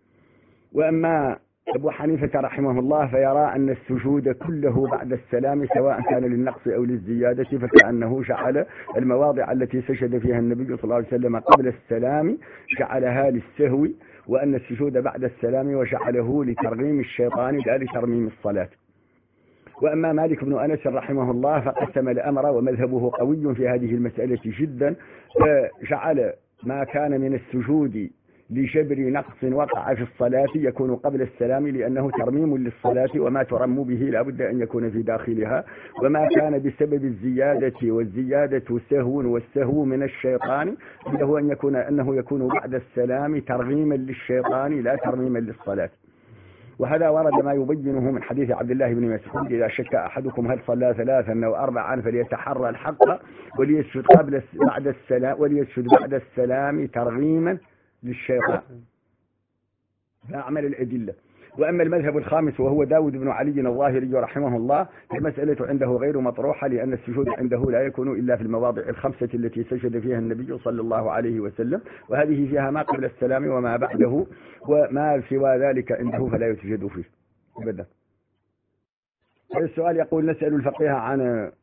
وأما أبو حنيفة رحمه الله فيرى أن السجود كله بعد السلام سواء كان للنقص أو للزيادة، فكأنه جعل المواضع التي سجد فيها النبي صلى الله عليه وسلم قبل السلام جعلها للسهو، وأن السجود بعد السلام وجعله لترغيم الشيطان لا لترميم الصلاة. وأما مالك بن أنس رحمه الله فقسم الأمر ومذهبه قوي في هذه المسألة جدا، فجعل ما كان من السجود لجبر نقص وقع في الصلاة يكون قبل السلام لأنه ترميم للصلاة وما ترم به لا بد أن يكون في داخلها، وما كان بسبب الزيادة والزيادة سهو والسهو من الشيطان له أن يكون أنه يكون بعد السلام ترغيما للشيطان لا ترميما للصلاة. وهذا ورد ما يبينه من حديث عبد الله بن مسعود: إذا شك أحدكم هل صلى ثلاثا أو أربعا فليتحرى الحق وليسجد قبل بعد السلام وليسجد بعد السلام ترغيما للشيطان. فأعمل الأدلة. وأما المذهب الخامس وهو داود بن علي الظاهري رحمه الله فالمسألة عنده غير مطروحة، لأن السجود عنده لا يكون إلا في المواضع الخمسة التي سجد فيها النبي صلى الله عليه وسلم، وهذه فيها ما قبل السلام وما بعده، وما سوى ذلك عنده فلا يسجد فيه أبدا. السؤال يقول: نسأل الفقيه عن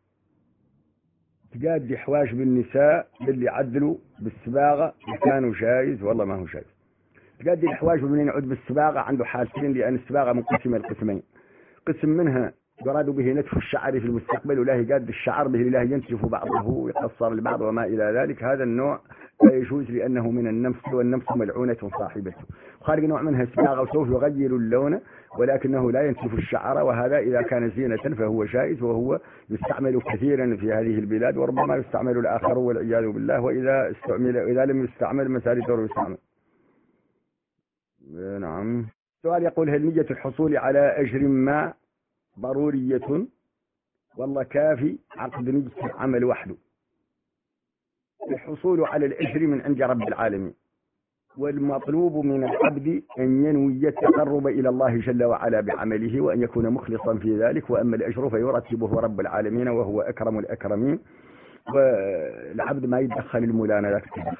تقاد حواج بالنساء اللي عدلوا بالسباغة كانوا جائز والله ما هو جائز. تقاد الحواج من يعود بالسباغة عنده حالتين، لأن السباغة منقسمة القسمين، قسم منها يراد به نتف الشعر في المستقبل ولا يقاد الشعر به الله ينتف بعضه ويقصر لبعض وما إلى ذلك، هذا النوع لا يجوز لأنه من النمس والنمس ملعونة صاحبته. خارج نوع منها سباغة وسوف يغير اللون ولكنه لا ينتف الشعر، وهذا إذا كان زينة فهو جائز، وهو يستعمل كثيرا في هذه البلاد وربما يستعمل الآخر والعياذ بالله، وإذا استعمل إذا لم يستعمل مسالي دور يستعمل. نعم. السؤال يقول: هل نية الحصول على أجر ما ضرورية والله كافي عقد نجس عمل وحده الحصول على الأجر من عند رب العالمين. والمطلوب من العبد أن ينوي التقرب إلى الله جل وعلا بعمله وأن يكون مخلصا في ذلك. وأما الأجر فيرتبه رب العالمين وهو أكرم الأكرمين، والعبد ما يدخل المولانة لا تتدخل.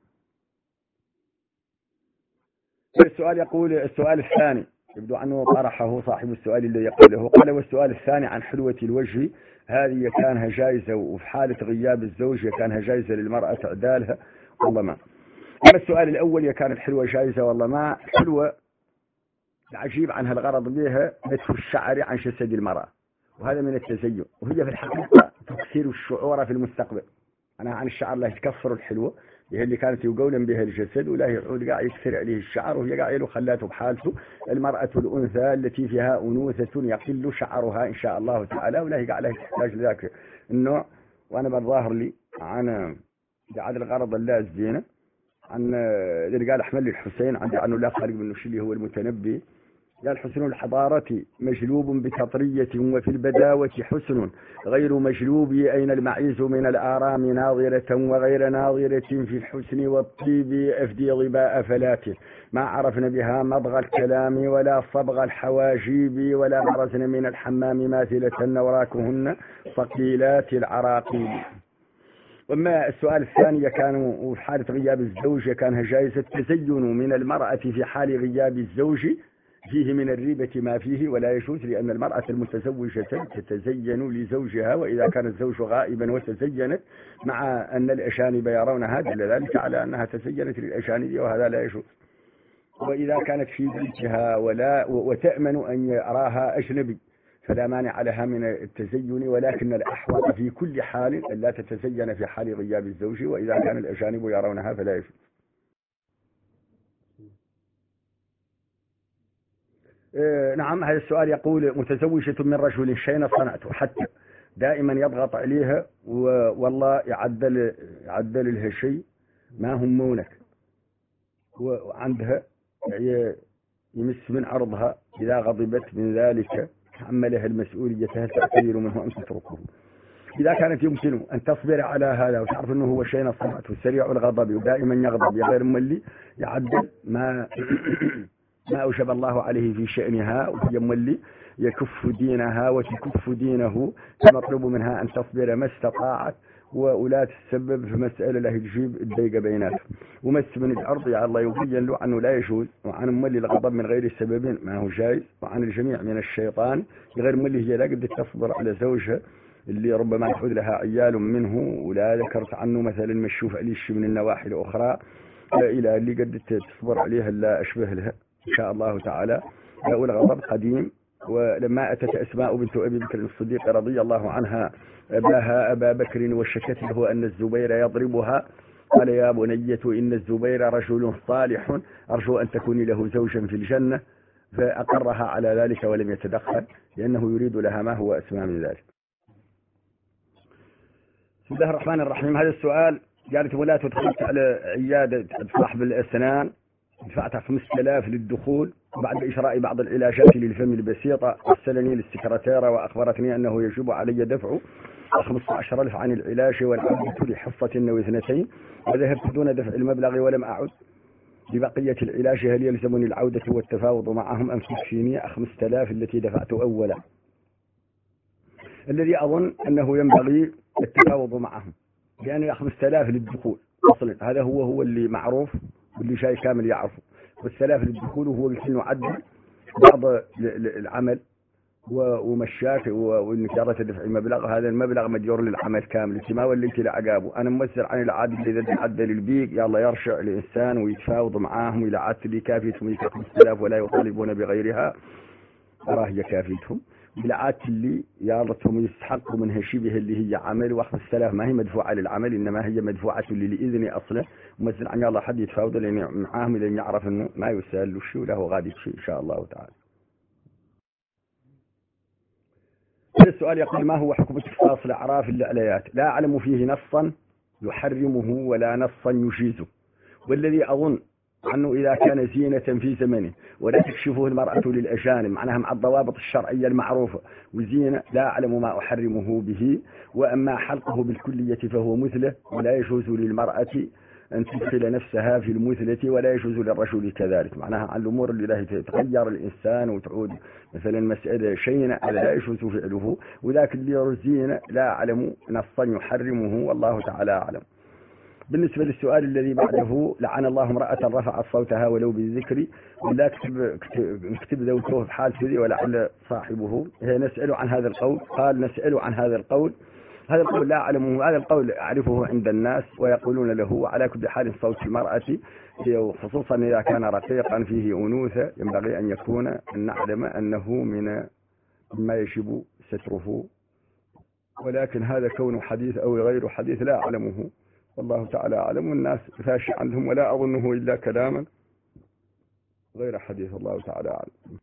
السؤال يقول السؤال الثاني يبدو أنه طرحه صاحب السؤال الذي يقوله، قال والسؤال الثاني عن حلوة الوجه، هذه كانها جائزة وفي حالة غياب الزوج كانها جائزة للمرأة تعدالها والله ما. أما السؤال الأول كانت حلوة جائزة والله ما. حلوة العجيب عنها الغرض بها نتف الشعر عن جسد المرأة، وهذا من التزين، وهي في الحقيقة تكسر الشعور في المستقبل. أنا عن الشعر لا يتكسر الحلوة هي اللي كانت يقولا بها الجسد ولا يعود قاعد يكسر عليه الشعر، وهي قاعد خلاته بحالته. المرأة الأنثى التي فيها أنوثة يقل شعرها إن شاء الله تعالى، ولا هي قاعدة تحتاج لذاك النوع. وأنا بالظاهر لي عن قاعد الغرض اللاز دينا عن اللي قال أحمد الحسين عندي عنه لا خارج منه شيء اللي هو المتنبي، قال حسن الحضارة مجلوب بتطرية وفي البداوة حسن غير مجلوب أين المعيز من الآرام ناظرة وغير ناظرة في الحسن والطيب أفدي ظباء فلاته ما عرفن بها مضغ الكلام ولا صبغ الحواجيب ولا برزن من الحمام ماثلة نوراكهن صقيلات العراقيب. وما السؤال الثاني كان في حالة غياب الزوج كانها جائزة تزين من المرأة في حال غياب الزوج فيه من الريبة ما فيه ولا يجوز، لأن المرأة المتزوجة تتزين لزوجها، وإذا كان الزوج غائبا وتزينت مع أن الأجانب يرونها دل ذلك على أنها تزينت للأجانب وهذا لا يجوز. وإذا كانت في بيتها ولا وتأمن أن يراها أجنبي فلا مانع لها من التزين، ولكن الأحوط في كل حال أن لا تتزين في حال غياب الزوج، وإذا كان الأجانب يرونها فلا يجوز. إيه نعم. هذا السؤال يقول متزوجة من رجل شيء صنعته حتى دائما يضغط عليها والله يعدل يعدل لها شيء ما همونك، وعندها يمس من عرضها إذا غضبت من ذلك حملها المسؤولية هل تعتذر منه أم تتركه. إذا كانت يمكن أن تصبر على هذا وتعرف أنه هو شيء صنعته سريع الغضب ودائما يغضب غير مولي يعدل ما ما أوجب الله عليه في شأنها، وهي مولي يكف دينها وتكف دينه، فمطلوب منها أن تصبر ما استطاعت ولا تسبب في مسألة لا تجيب الضيقة بيناتهم. ومس من الأرض يا الله يبين له أنه لا يجوز، وعن مولي الغضب من غير سبب ما هو جائز، وعن الجميع من الشيطان غير مولي هي لا قد تصبر على زوجها اللي ربما يحوذ لها عيال منه، ولا ذكرت عنه مثلا مشوف عليه شيء من النواحي الأخرى إلى اللي قد تصبر عليها لا أشبه لها إن شاء الله تعالى. والغضب قديم. ولما أتت أسماء بنت أبي بكر الصديق رضي الله عنها أباها أبا بكر وشكت له أن الزبير يضربها، قال يا بنية إن الزبير رجل صالح أرجو أن تكوني له زوجا في الجنة، فأقرها على ذلك ولم يتدخل لأنه يريد لها ما هو أسمى من ذلك. بسم الله الرحمن الرحيم. هذا السؤال قالت ولا تدخلت على عيادة صاحب الأسنان دفعتها خمسة آلاف للدخول بعد إجراء بعض العلاجات للفم البسيطة، أرسلني للسكرتيرة وأخبرتني أنه يجب علي دفع خمسة عشر ألف عن العلاج والعودة لحصة واثنتين، وذهبت دون دفع المبلغ ولم أعد لبقية العلاج. هل يلزمني العودة والتفاوض معهم أم تكفيني خمسة آلاف التي دفعت أولا؟ الذي أظن أنه ينبغي التفاوض معهم، لأن خمسة آلاف للدخول أصلا هذا هو هو اللي معروف واللي شيء كامل يعرفه، والسلاف للدخول هو مثل نعدل بعض العمل ومشاك وإنك جرت دفع المبلغ، هذا المبلغ مديور للعمل كامل ما وليت لعقابه. أنا ممثل عن العادل إذا عدل البيق يلا يرشع الإنسان ويتفاوض معاهم إلى عادت لي كافيتهم يكفوا السلاف ولا يطالبون بغيرها، أراه هي كافيتهم بالعادت اللي يارتهم يستحقوا منها شبه اللي هي عمل، واخذ السلاف ما هي مدفوعة للعمل إنما هي مدفوعة للإذن أصله، ومثل عن يلا حد يتفاوض لأن معاهم لأن يعرف إنه ما يسأل له شيء وله غادي شيء إن شاء الله تعالى. السؤال يقول ما هو حكم اختصاص الأعراف العليات؟ لا أعلم فيه نصا يحرمه ولا نصا يجيزه، والذي أظن عنه إذا كان زينة في زمنه ولا تكشفه المرأة للأجانب، معناها مع الضوابط الشرعية المعروفة، وزينة لا أعلم ما أحرمه به. وأما حلقه بالكلية فهو مثلة، ولا يجوز للمرأة أن تدخل نفسها في المثلة، ولا يجوز للرجل كذلك. معناها عن الأمور اللي لا يتغير الإنسان وتعود مثلا مسألة شيء لا يجوز فعله، وذاك اللي يرزين لا أعلم نصا يحرمه، والله تعالى أعلم. بالنسبة للسؤال الذي بعده، لعن الله امرأة رفعت صوتها ولو بالذكر، ولا كتب كتب ذوته في حال سري ولعل صاحبه. نسأل عن هذا القول. قال نسأل عن هذا القول. هذا القول لا أعلمه، هذا القول أعرفه عند الناس ويقولون له. على كل حال صوت المرأة خصوصا إذا كان رقيقا فيه أنوثة ينبغي أن يكون أن نعلم أنه من ما يجب ستره، ولكن هذا كون حديث أو غير حديث لا أعلمه، والله تعالى أعلم. الناس فاشي عنهم ولا أظنه إلا كلاما غير حديث، الله تعالى أعلم.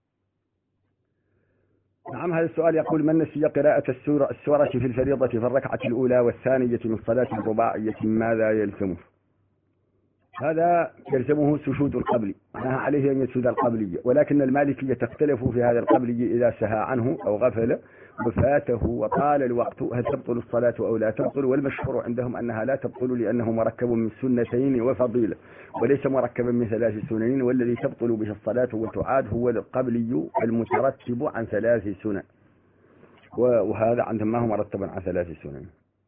نعم، هذا السؤال يقول: من نسي قراءة السورة, السورة في الفريضة في الركعة الأولى والثانية من صلاة الرباعية ماذا يلزمه؟ هذا يلزمه سجود القبل، معناها عليه أن يسجد القبلية، ولكن المالكية تختلف في هذا القبلي إذا سهى عنه أو غفل وفاته وطال الوقت هل تبطل الصلاة أو لا تبطل. والمشهور عندهم أنها لا تبطل لأنه مركب من سنتين وفضيلة وليس مركبا من ثلاث سنين، والذي تبطل به الصلاة وتعاد هو القبلي المترتب عن ثلاث سنن، وهذا عندهم ما هو مرتبا عن ثلاث سنن.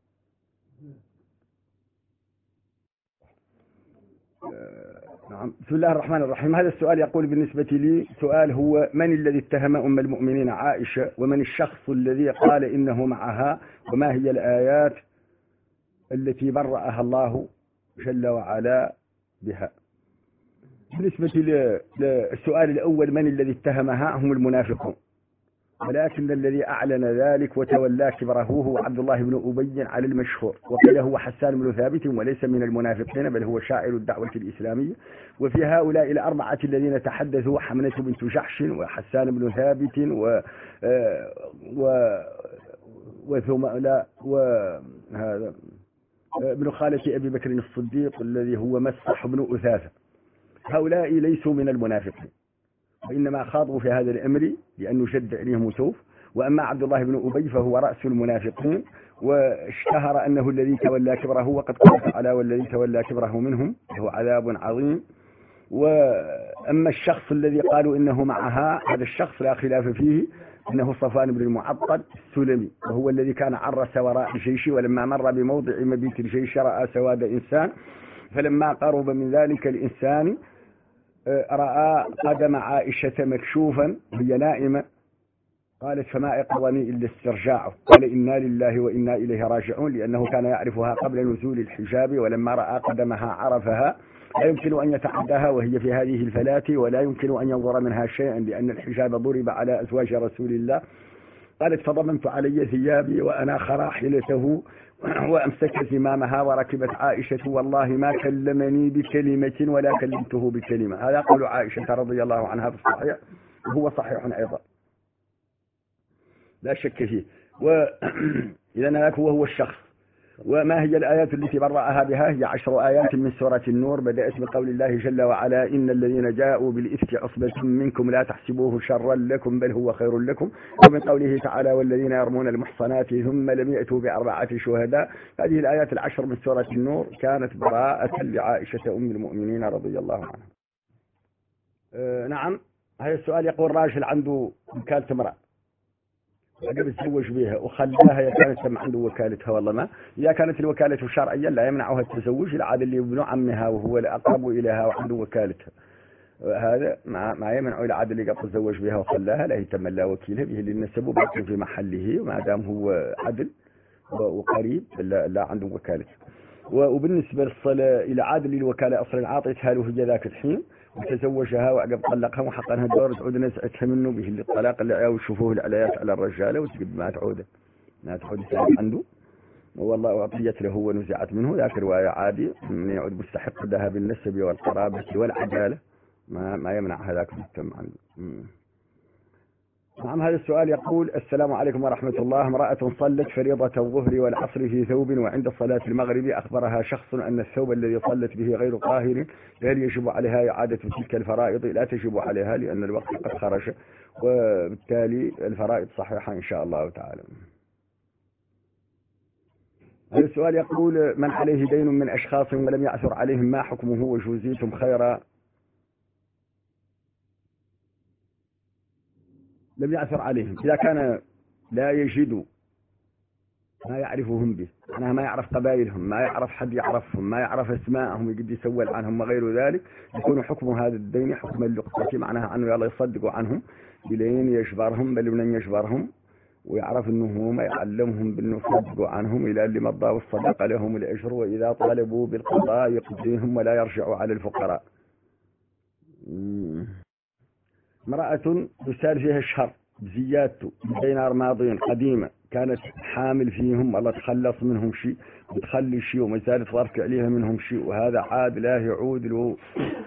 نعم، بسم الله الرحمن الرحيم. هذا السؤال يقول بالنسبة لي سؤال هو: من الذي اتهم أم المؤمنين عائشة؟ ومن الشخص الذي قال إنه معها؟ وما هي الآيات التي برأها الله جل وعلا بها؟ بالنسبة للسؤال الأول، من الذي اتهمها؟ هم المنافقون، ولكن الذي أعلن ذلك وتولى كبره هو عبد الله بن أبي على المشهور، وقيل هو حسان بن ثابت وليس من المنافقين بل هو شاعر الدعوة الإسلامية. وفي هؤلاء الأربعة الذين تحدثوا حمنة بنت جحش وحسان بن ثابت و و وثم لا وهذا ابن خالة أبي بكر الصديق الذي هو مسح بن أثاثة، هؤلاء ليسوا من المنافقين، وإنما خاضوا في هذا الأمر لأنه شد عليهم سوف. وأما عبد الله بن أبي فهو رأس المنافقين، واشتهر أنه الذي تولى كبره، وقد قال تعالى: والذي تولى كبره منهم له عذاب عظيم. وأما الشخص الذي قالوا إنه معها، هذا الشخص لا خلاف فيه إنه صفوان بن المعطل السلمي، وهو الذي كان عرس وراء الجيش، ولما مر بموضع مبيت الجيش رأى سواد إنسان، فلما قرب من ذلك الإنسان رأى قدم عائشة مكشوفا وهي نائمة، قالت: فما أيقظني إلا استرجاعه، قال: إنا لله وإنا إليه راجعون، لأنه كان يعرفها قبل نزول الحجاب، ولما رأى قدمها عرفها. لا يمكن أن يتعداها وهي في هذه الفلاة، ولا يمكن أن ينظر منها شيئا لأن الحجاب ضرب على أزواج رسول الله. قالت: فضممت علي ثيابي وأناخ راحلته وأمسك زمامها وركبت عائشة، والله ما كلمني بكلمة ولا كلمته بكلمة. هذا قول عائشة رضي الله عنها في الصحيح، وهو صحيح أيضا لا شك فيه. وإذا هذاك هو الشخص. وما هي الآيات التي برأها بها؟ هي عشر آيات من سورة النور، بدأت بقول الله جل وعلا: إن الذين جاءوا بالإفك عصبة منكم لا تحسبوه شرا لكم بل هو خير لكم. ومن قوله تعالى: والذين يرمون المحصنات ثم لم يأتوا بأربعة شهداء. هذه الآيات العشر من سورة النور كانت براءة لعائشة أم المؤمنين رضي الله عنها. أه نعم، هذا السؤال يقول: راجل عنده وكالة امرأة قبل تزوج بها وخلاها، هي كانت عنده وكالتها، والله ما إذا كانت الوكالة شرعيا لا يمنعها التزوج، العادة اللي ابن عمها وهو الأقرب إليها وعنده وكالتها، هذا ما ما يمنع العادة اللي قد تزوج بها وخلاها لا يتم لا وكيلها به للنسب باقي في محله، وما دام هو عدل وقريب لا, لا عنده وكالته. وبالنسبة للصلاة إلى عادة للوكالة أصلا عاطتها له في ذاك الحين وتزوجها وعقب طلقها وحقنها دور، تعود نزعتها منه به للطلاق اللي يشوفوه العلايات على الرجاله، وتجد ما تعود ما تعود عنده، والله أعطيت له ونزعت منه. ذاك رواية عادي من يعود مستحق لها بالنسب والقرابة والعدالة، ما ما يمنع هذاك بالتم عنه. نعم. هذا السؤال يقول: السلام عليكم ورحمة الله. امرأة صلت فريضة الظهر والعصر في ثوب، وعند صلاة المغرب أخبرها شخص أن الثوب الذي صلت به غير طاهر، هل يجب عليها إعادة تلك الفرائض؟ لا تجب عليها، لأن الوقت قد خرج، وبالتالي الفرائض صحيحة إن شاء الله تعالى. هذا السؤال يقول: من عليه دين من أشخاص ولم يعثر عليهم، ما حكمه وجزيتم خيرا؟ لم يعثر عليهم، إذا كان لا يجد ما يعرفهم به، معناها ما يعرف قبائلهم، ما يعرف حد يعرفهم، ما يعرف اسماءهم يقد يسول عنهم وغير ذلك، يكون حكم هذا الدين حكم اللقطة، معناها أنه يلا يصدقوا عنهم بلين يجبرهم، بل من يجبرهم ويعرف أنه ما يعلمهم بأنه يصدقوا عنهم إلى اللي مضى والصدق لهم الأجر، وإذا طالبوا بالقضاء يقضيهم ولا يرجعوا على الفقراء. امرأة يسال فيها الشهر بزيادته دينار ماضين قديمة، كانت حامل فيهم، والله تخلص منهم شيء وتخلي شيء وما زالت تفرق عليها منهم شيء، وهذا عاد لا يعود له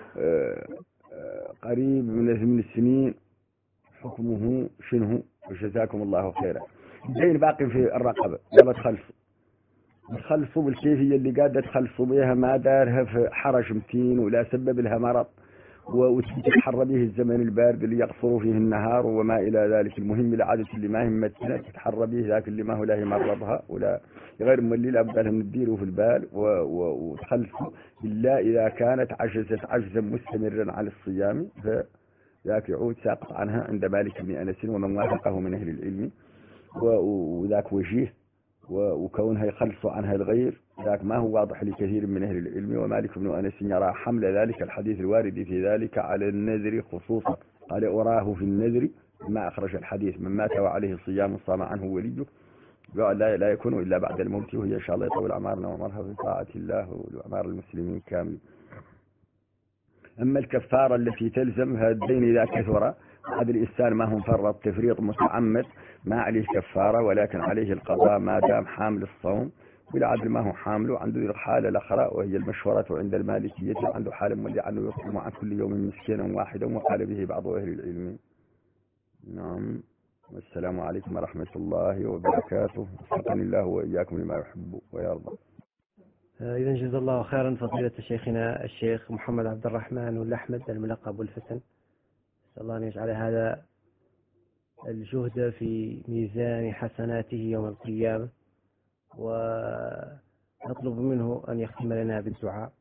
قريب من السنين، حكمه شنه؟ وجزاكم الله خيرا. الدين باقي في الرقبة، يلا تخلصوا تخلصوا بالكيفية اللي قاعدة تخلصوا بها، ما دارها في حرج متين ولا سبب لها مرض وتتحرى به الزمن البارد اللي يقصر فيه النهار وما إلى ذلك. المهم العادة اللي ما همتنا تتحرى به ذاك اللي ما هو لا يمرضها ولا غير مولي، لابد لهم نديره في البال وتخلصوا، إلا إذا كانت عجزت عجزا مستمرا على الصيام فذاك يعود ساقط عنها عند مالك بن أنس ومن وافقه من أهل العلم، وذاك وجيه، وكونها يخلصوا عنها الغير ذاك ما هو واضح لكثير من أهل العلم. ومالك بن أنس يرى حمل ذلك الحديث الوارد في ذلك على النذر خصوصا، قال: أراه في النذر ما أخرج الحديث: من مات وعليه صيام صام عنه وليه، قال لا, لا يكون إلا بعد الموت، وهي إن شاء الله يطول أعمارنا وعمرها في طاعة الله وأعمار المسلمين كامل. أما الكفارة التي تلزم هذا الدين إذا كثر، هذا الإنسان ما هو مفرط تفريط متعمد ما عليه كفارة، ولكن عليه القضاء ما دام حامل الصوم، والعدل ما هو حامله عنده الحالة الأخرى وهي المشورة عند المالكية، عنده حالة مولي عنه يطعم عن كل يوم مسكينا واحدا، وقال به بعض أهل العلم. نعم. والسلام عليكم ورحمة الله وبركاته، وفقني الله وإياكم لما يحب ويرضى. إذا جزا الله خيرا فضيلة شيخنا الشيخ محمد عبد الرحمن والأحمد الملقب والفتن، نسأل الله أن يجعل هذا الجهد في ميزان حسناته يوم القيامة، ونطلب منه أن يختم لنا بالدعاء.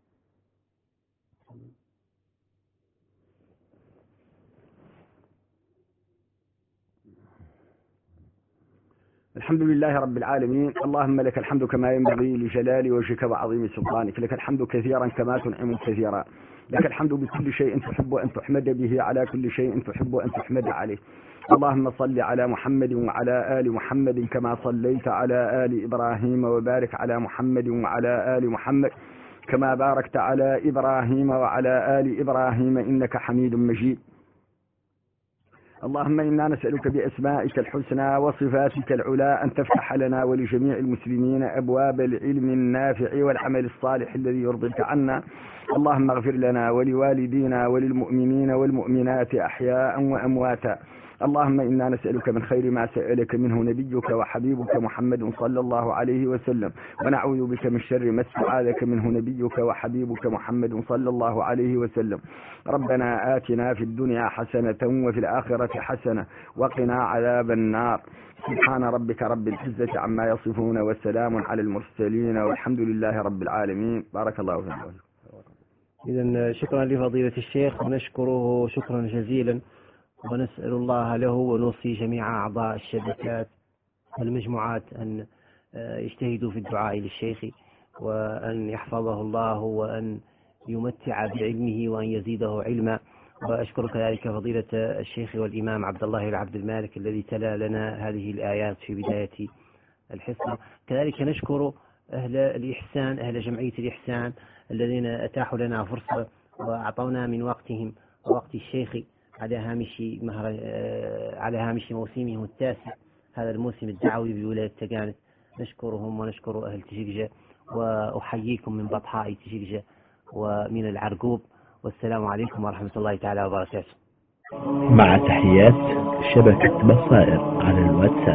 الحمد لله رب العالمين، اللهم لك الحمد كما ينبغي لجلال وجهك وعظيم سلطانك، لك الحمد كثيرا كما تنعم كثيرا، لك الحمد بكل شيء تحب أن تحمد به، على كل شيء تحب أن تحمد عليه. اللهم صل على محمد وعلى آل محمد كما صليت على آل إبراهيم، وبارك على محمد وعلى آل محمد كما باركت على إبراهيم وعلى آل إبراهيم إنك حميد مجيد. اللهم إنا نسألك بأسمائك الحسنى وصفاتك العلى أن تفتح لنا ولجميع المسلمين أبواب العلم النافع والعمل الصالح الذي يرضيك عنا. اللهم اغفر لنا ولوالدينا وللمؤمنين والمؤمنات أحياء وأمواتا. اللهم إنا نسألك من خير ما سألك منه نبيك وحبيبك محمد صلى الله عليه وسلم، ونعوذ بك من شر ما استعاذك منه نبيك وحبيبك محمد صلى الله عليه وسلم. ربنا آتنا في الدنيا حسنة وفي الآخرة حسنة وقنا عذاب النار. سبحان ربك رب العزة عما يصفون، والسلام على المرسلين، والحمد لله رب العالمين. بارك الله فيكم. إذن شكرا لفضيلة الشيخ، ونشكره شكرا جزيلا، ونسأل الله له ونوصي جميع أعضاء الشبكات والمجموعات أن يجتهدوا في الدعاء للشيخ، وأن يحفظه الله وأن يمتع بعلمه وأن يزيده علما. وأشكر كذلك فضيلة الشيخ والإمام عبد الله العبد المالك الذي تلا لنا هذه الآيات في بداية الحصة. كذلك نشكر أهل الإحسان، أهل جمعية الإحسان الذين أتاحوا لنا فرصة وأعطونا من وقتهم ووقت الشيخ على هامش مهر... على هامش موسمهم التاسع، هذا الموسم الدعوي بولاية تقانت. نشكرهم ونشكر أهل تجيجة، وأحييكم من بطحاء تجيجة ومن العرقوب، والسلام عليكم ورحمة الله تعالى وبركاته. مع تحيات شبكة بصائر على الواتساب.